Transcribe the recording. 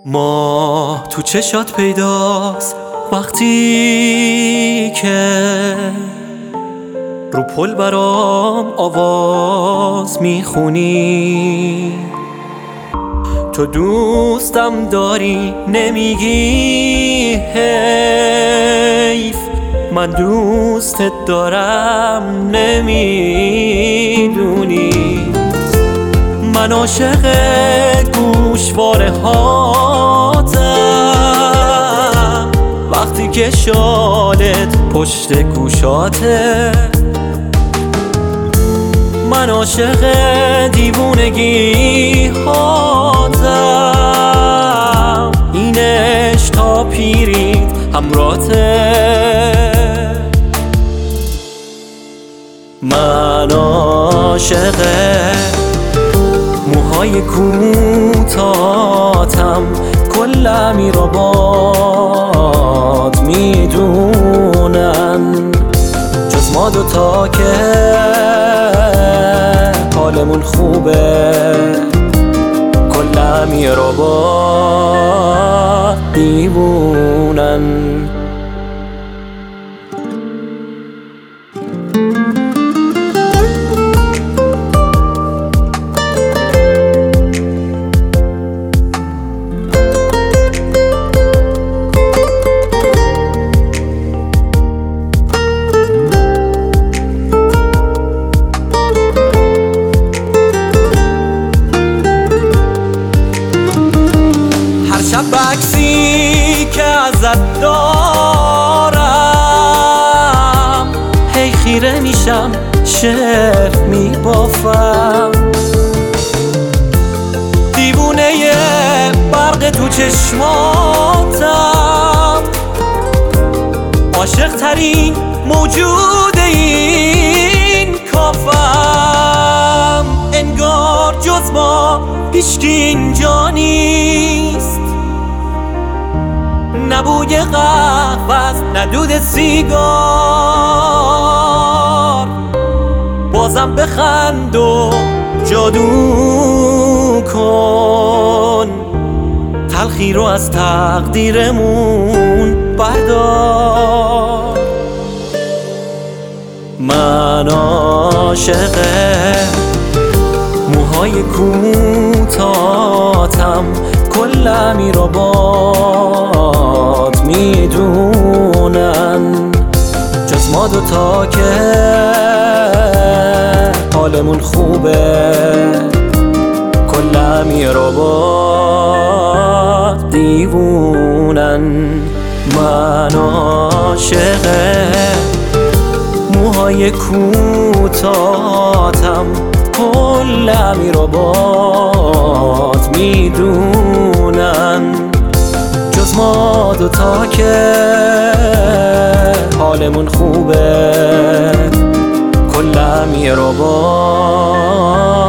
ما تو چشات پیداست وقتی که رو پل برام آواز میخونی. تو دوستم داری نمیگی حیف، من دوستت دارم نمیدونی. من عاشق گوشواره هاتم وقتی که شالت پشت گوشاته. من عاشق دیوونگی هاتم، اینش تا پیری همراته. من عاشق موهای کوتاه‌تم، کل امیرآباد میدونن جز ما دوتا که حالمون خوبه. کل امیرآباد دیوونن. عکسی که ازت دارم هی خیره میشم، شعر میبافم. دیوونه برق تو چشماتم، عاشق ترین موجود این کافم. انگار جز ما هیچکی اینجا نیست، نه بوی قهوه نه دود سیگار. بازم بخند و جادو کن، تلخی رو از تقدیرمون بردار. من عاشق موهای کوتاه‌تم، کل امیرآباد میدونن جز ما دوتا که حالمون خوبه. کل امیرآباد دیوونن. من عاشق موهای کوتاه‌تم، کل امیرآباد میدونن جز ما دوتا که حالمون خوبه. کل امیرآباد